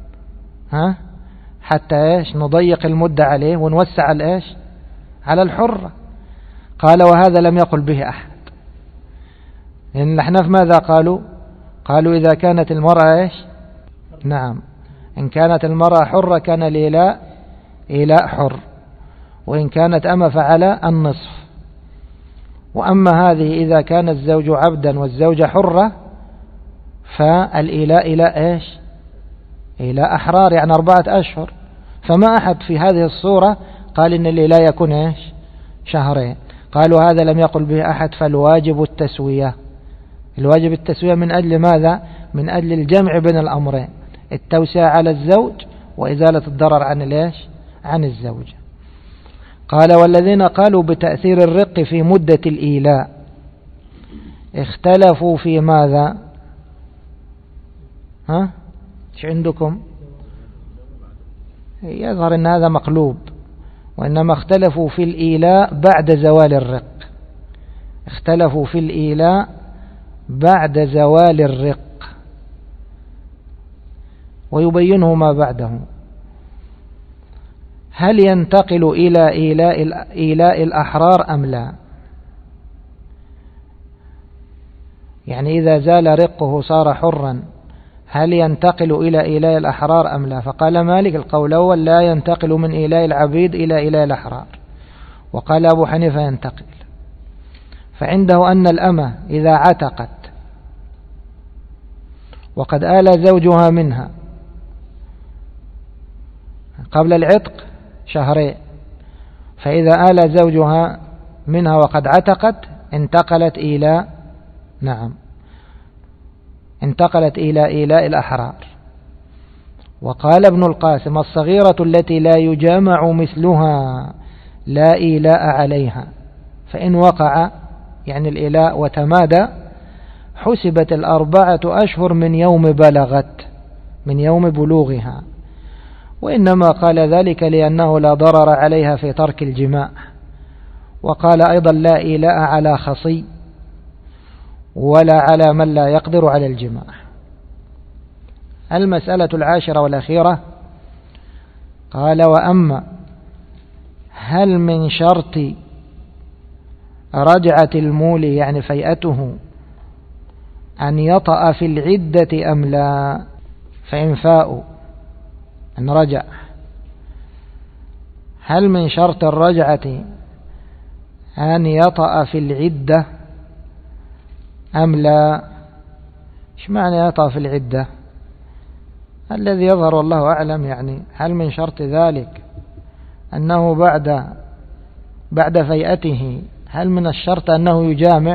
حتى إيش؟ نضيق المدة عليه ونوسع الإيش؟ على الحرة. قال وهذا لم يقل به أحد. لأن الأحناف ماذا قالوا؟ قالوا إذا كانت المرأة إيش؟ نعم، إن كانت المرأة حرة كان الإيلاء إيلاء حر، وإن كانت أما فعلى النصف. وأما هذه إذا كان الزوج عبدا والزوجة حرة فالإيلاء إيلاء إيش؟ إيلاء أحرار، يعني 4 أشهر. فما أحد في هذه الصورة قال إن الإيلاء يكون إيش؟ 2 شهر. قالوا هذا لم يقل به أحد، فالواجب التسوية. الواجب التسوية من أجل ماذا؟ من أجل الجمع بين الأمرين، التوسعة على الزوج وإزالة الضرر عن الإيش؟ عن الزوجة. قال والذين قالوا بتأثير الرق في مدة الإيلاء اختلفوا في ماذا؟ ايش عندكم؟ يظهر أن هذا مقلوب، وإنما اختلفوا في الإيلاء بعد زوال الرق. اختلفوا في الإيلاء بعد زوال الرق، ويبينه ما بعده. هل ينتقل إلى إيلاء الأحرار أم لا؟ يعني إذا زال رقه صار حرا، هل ينتقل إلى إيلاء الأحرار أم لا؟ فقال مالك القول الأول لا ينتقل من إيلاء العبيد إلى إيلاء الأحرار، وقال أبو حنيفة ينتقل. فعنده أن الأمة إذا عتقت وقد آل زوجها منها قبل العتق 2 شهر، فإذا آل زوجها منها وقد عتقت انتقلت إلى انتقلت إلى إيلاء الأحرار. وقال ابن القاسم الصغيرة التي لا يجامع مثلها لا إيلاء عليها، فإن وقع يعني الإيلاء وتمادى حسبت 4 أشهر من يوم بلغت، من يوم بلوغها. وإنما قال ذلك لأنه لا ضرر عليها في ترك الجماع. وقال أيضا لا إيلاء على خصي ولا على من لا يقدر على الجماع. المسألة 10 والأخيرة، قال وأما هل من شرط رجعة المولي يعني فيئته أن يطأ في العدة أم لا؟ فإن فاء أن رجع، هل من شرط الرجعة أن يطأ في العدة أم لا؟ إيش معنى يطأ في العدة؟ الذي يظهر والله أعلم يعني هل من شرط ذلك أنه بعد فيئته، هل من الشرط أنه يجامع؟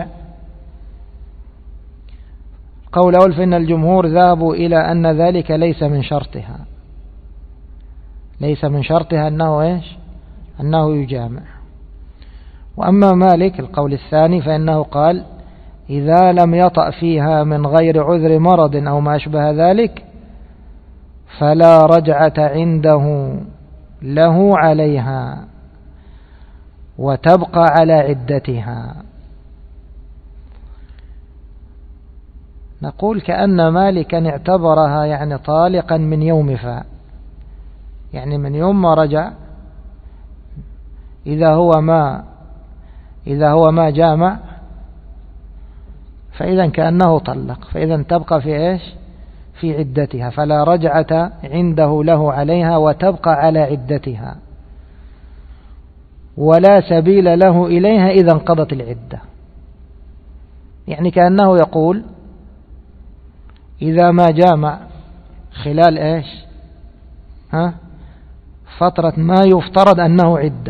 قول أول فإن الجمهور ذهبوا إلى أن ذلك ليس من شرطها، ليس من شرطها أنه إيش؟ أنه يجامع. وأما مالك القول الثاني فإنه قال إذا لم يطأ فيها من غير عذر مرض أو ما أشبه ذلك فلا رجعة عنده له عليها وتبقى على عدتها. نقول كأن مالكا اعتبرها يعني طالقا من يوم فاء، يعني من يوم ما رجع إذا هو ما جامع فإذا كأنه طلق، فإذا تبقى في إيش؟ في عدتها، فلا رجعة عنده له عليها وتبقى على عدتها، ولا سبيل له إليها إذا انقضت العدة. يعني كأنه يقول إذا ما جامع خلال إيش؟ فترة ما يفترض أنه عدة،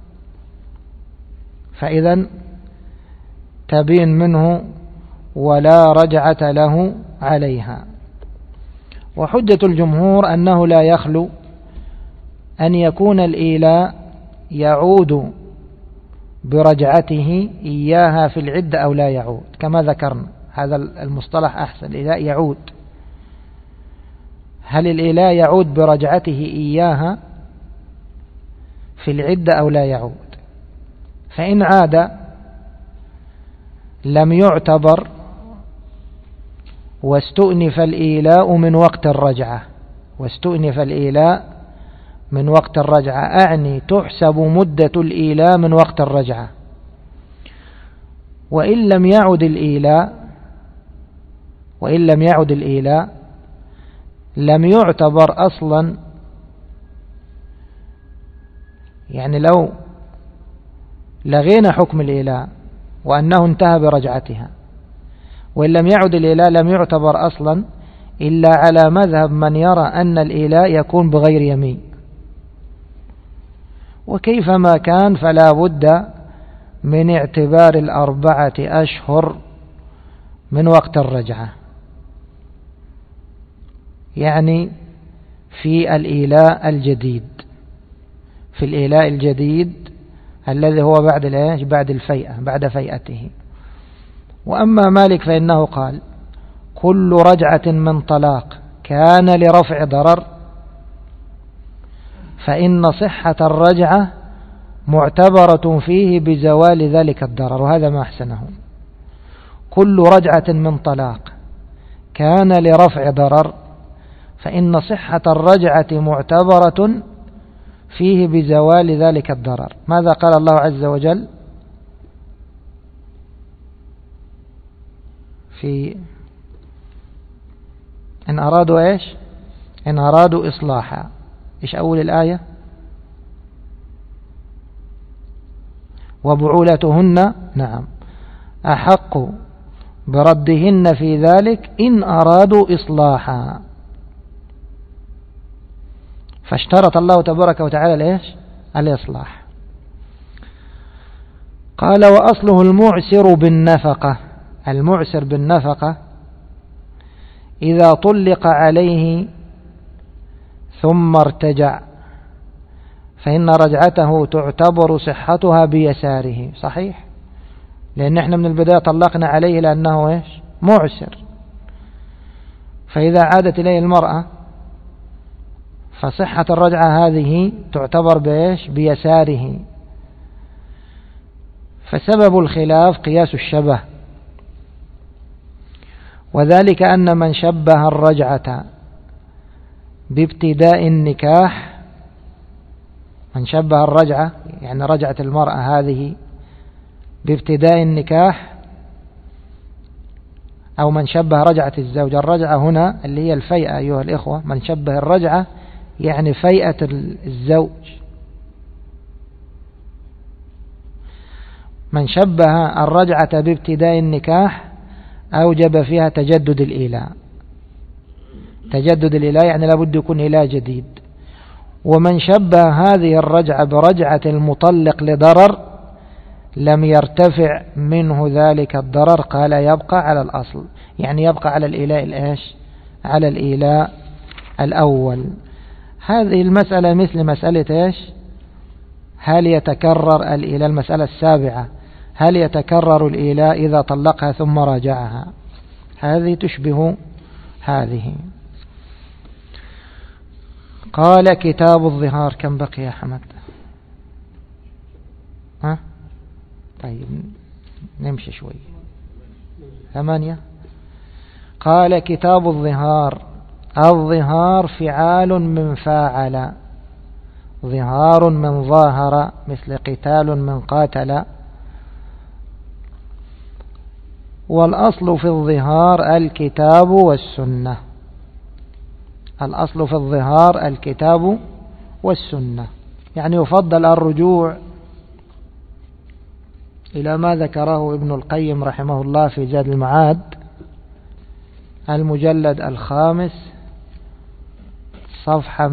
فإذا تبين منه ولا رجعة له عليها. وحجة الجمهور أنه لا يخلو أن يكون الإيلاء يعود برجعته إياها في العدة أو لا يعود، كما ذكرنا هذا المصطلح أحسن، الإيلاء يعود. هل الإيلاء يعود برجعته إياها في العدة أو لا يعود؟ فإن عاد لم يعتبر واستؤنف الإيلاء من وقت الرجعة، واستؤنف الإيلاء من وقت الرجعة، أعني تحسب مدة الإيلاء من وقت الرجعة. وإن لم يعد الإيلاء لم يعتبر أصلا، يعني لو لغينا حكم الإيلاء وأنه انتهى برجعتها، وإن لم يعد الإيلاء لم يعتبر أصلا إلا على مذهب من يرى أن الإيلاء يكون بغير يمين. وكيفما كان فلا بد من اعتبار 4 أشهر من وقت الرجعة، يعني في الإيلاء الجديد الذي هو بعد الفيئة، بعد فيئته. وأما مالك فإنه قال كل رجعة من طلاق كان لرفع ضرر فإن صحة الرجعة معتبرة فيه بزوال ذلك الضرر، وهذا ما أحسنه. كل رجعة من طلاق كان لرفع ضرر فإن صحة الرجعة معتبرة فيه بزوال ذلك الضرر. ماذا قال الله عز وجل في إن أرادوا إيش؟ إن أرادوا إصلاحا. إيش أول الآية؟ وبعولتهن نعم أحق بردهن في ذلك إن أرادوا إصلاحا. فاشترط الله تبارك وتعالى الإصلاح. قال وأصله المعسر بالنفقة. المعسر بالنفقة إذا طلق عليه ثم ارتجع فإن رجعته تعتبر صحتها بيساره. صحيح، لأن احنا من البداية طلقنا عليه لأنه معسر، فإذا عادت إليه المرأة فصحة الرجعة هذه تعتبر بيساره. فسبب الخلاف قياس الشبه، وذلك أن من شبه الرجعة بابتداء النكاح، من شبه الرجعة يعني رجعة المرأة هذه بابتداء النكاح، أو من شبه رجعة الزوج. الرجعة هنا اللي هي الفيئة أيها الإخوة، من شبه الرجعة يعني فيئة الزوج. من شبه الرجعة بابتداء النكاح أوجب فيها تجدد الإيلاء. تجدد الإيلاء يعني لابد يكون إيلاء جديد. ومن شبه هذه الرجعة برجعة المطلق لضرر لم يرتفع منه ذلك الضرر، قال يبقى على الأصل، يعني يبقى على الإيلاء على الإيلاء الأول. هذه المسألة مثل مسألة هل يتكرر الإيلاء، المسألة السابعة، هل يتكرر الإيلاء إذا طلقها ثم راجعها؟ هذه تشبه هذه. قال كتاب الظهار. كم بقي يا حمد؟ طيب نمشي شوي. 8. قال كتاب الظهار. الظهار فعال من فاعل، ظهار من ظاهر مثل قتال من قاتل. والأصل في الظهار الكتاب والسنة. الأصل في الظهار الكتاب والسنة، يعني يفضل الرجوع إلى ما ذكره ابن القيم رحمه الله في زاد المعاد المجلد 5 صفحة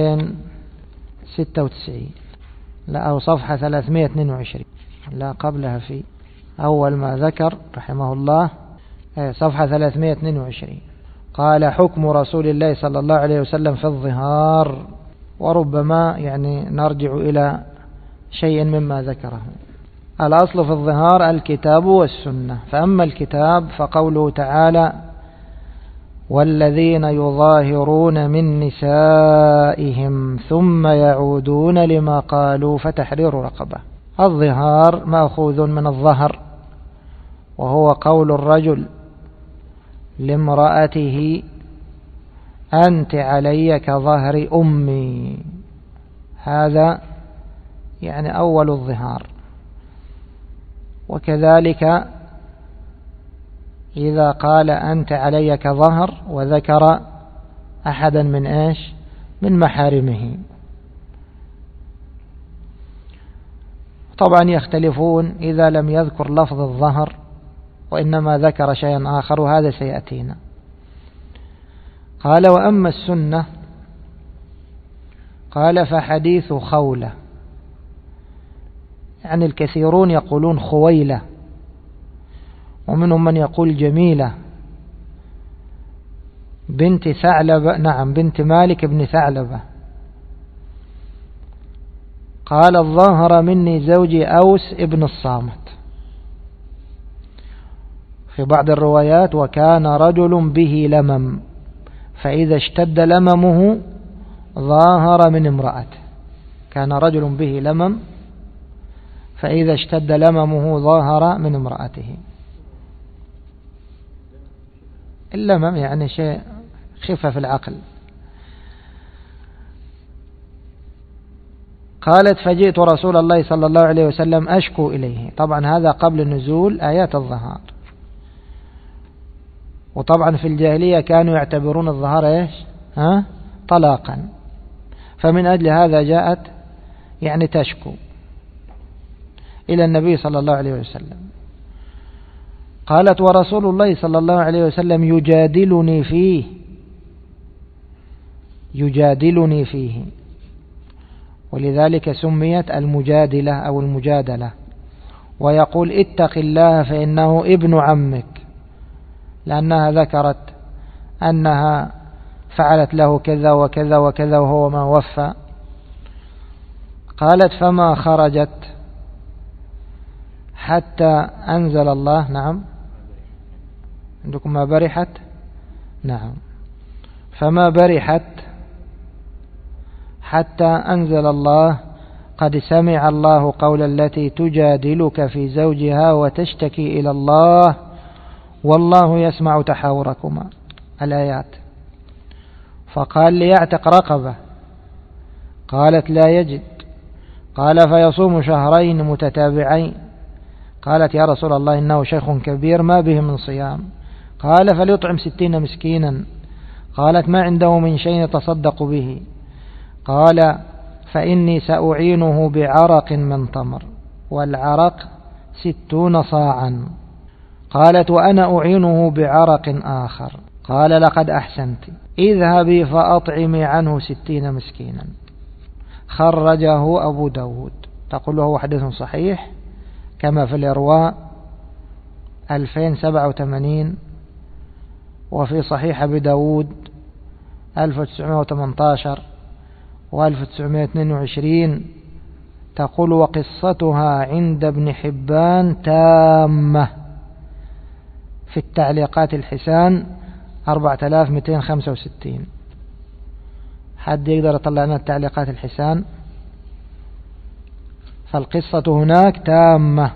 296 لا أو صفحة 322 لا قبلها في أول ما ذكر رحمه الله صفحة 322 قال حكم رسول الله صلى الله عليه وسلم في الظهار. وربما يعني نرجع إلى شيء مما ذكره. الأصل في الظهار الكتاب والسنة. فأما الكتاب فقوله تعالى والذين يظاهرون من نسائهم ثم يعودون لما قالوا فتحرير رقبة. الظهار مأخوذ من الظهر، وهو قول الرجل لامرأته أنت علي كظهر أمي. هذا يعني أول الظهار. وكذلك إذا قال أنت علي كظهر وذكر أحدا من إيش من محارمه. طبعا يختلفون إذا لم يذكر لفظ الظهر وإنما ذكر شيئا آخر، وهذا سيأتينا. قال وأما السنة قال فحديث خولة، يعني الكثيرون يقولون خويلة، ومنهم من يقول جميلة بنت ثعلبة، نعم بنت مالك بن ثعلبة. قال الظاهر مني زوجي أوس ابن الصامت. في بعض الروايات وكان رجل به لمم فإذا اشتد لممه ظاهر من امرأته. كان رجل به لمم فإذا اشتد لممه ظاهر من امرأته. اللمم يعني شيء خفة في العقل. قالت فجئت رسول الله صلى الله عليه وسلم أشكو إليه. طبعا هذا قبل نزول آيات الظهار. وطبعا في الجاهلية كانوا يعتبرون الظهار إيش طلاقا، فمن أجل هذا جاءت يعني تشكو إلى النبي صلى الله عليه وسلم. قالت ورسول الله صلى الله عليه وسلم يجادلني فيه، ولذلك سميت المجادلة أو المجادلة. ويقول اتق الله فإنه ابن عمك، لأنها ذكرت أنها فعلت له كذا وكذا وكذا وهو ما وفى. قالت فما خرجت حتى أنزل الله. نعم عندكم ما برحت. نعم فما برحت حتى أنزل الله قد سمع الله قول التي تجادلك في زوجها وتشتكي إلى الله والله يسمع تحاوركما الآيات. فقال ليعتق رقبة. قالت لا يجد. قال فيصوم شهرين متتابعين. قالت يا رسول الله إنه شيخ كبير ما به من صيام. قال فليطعم 60 مسكينا. قالت ما عنده من شيء يتصدق به. قال فإني سأعينه بعرق من تمر، والعرق 60 صاعا. قالت وأنا أعينه بعرق آخر. قال لقد أحسنت، اذهبي فأطعمي عنه 60 مسكينا. خرجه أبو داود. تقول له حديث صحيح كما في الإرواء 2087، وفي صحيح أبي داود 1918 و1922. تقول وقصتها عند ابن حبان تامة في التعليقات الحسان 4265. حد يقدر يطلع لنا التعليقات الحسان؟ فالقصة هناك تامة.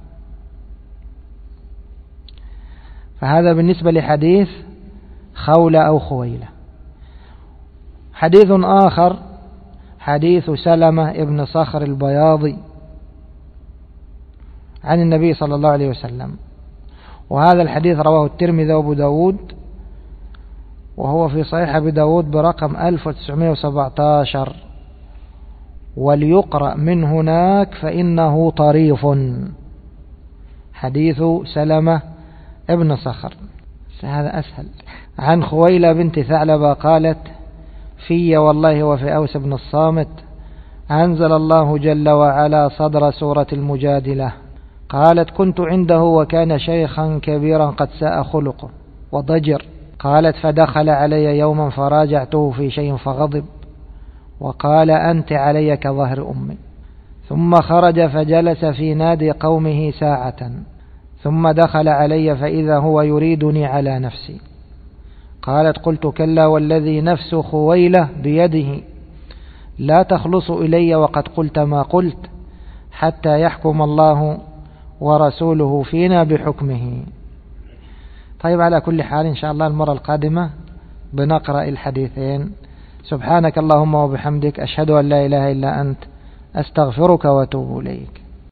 فهذا بالنسبة لحديث خولة أو خويلة. حديث آخر حديث سلمة ابن صخر البياضي عن النبي صلى الله عليه وسلم. وهذا الحديث رواه الترمذي وابو داود، وهو في صحيح أبي داود برقم 1917. وليقرأ من هناك فإنه طريف. حديث سلمة ابن صخر، هذا أسهل. عن خويلة بنت ثعلبة قالت: في والله وفي أوس بن الصامت أنزل الله جل وعلا صدر سورة المجادلة. قالت: كنت عنده وكان شيخا كبيرا قد ساء خلقه وضجر. قالت: فدخل علي يوما فراجعته في شيء فغضب وقال: أنت علي كظهر أمي. ثم خرج فجلس في نادي قومه ساعة، ثم دخل علي فإذا هو يريدني على نفسي. قالت: قلت: كلا والذي نفس خويلة بيده لا تخلص إلي وقد قلت ما قلت حتى يحكم الله ورسوله فينا بحكمه. طيب، على كل حال إن شاء الله المرة القادمة بنقرأ الحديثين. سبحانك اللهم وبحمدك، أشهد أن لا إله إلا أنت، أستغفرك وأتوب إليك.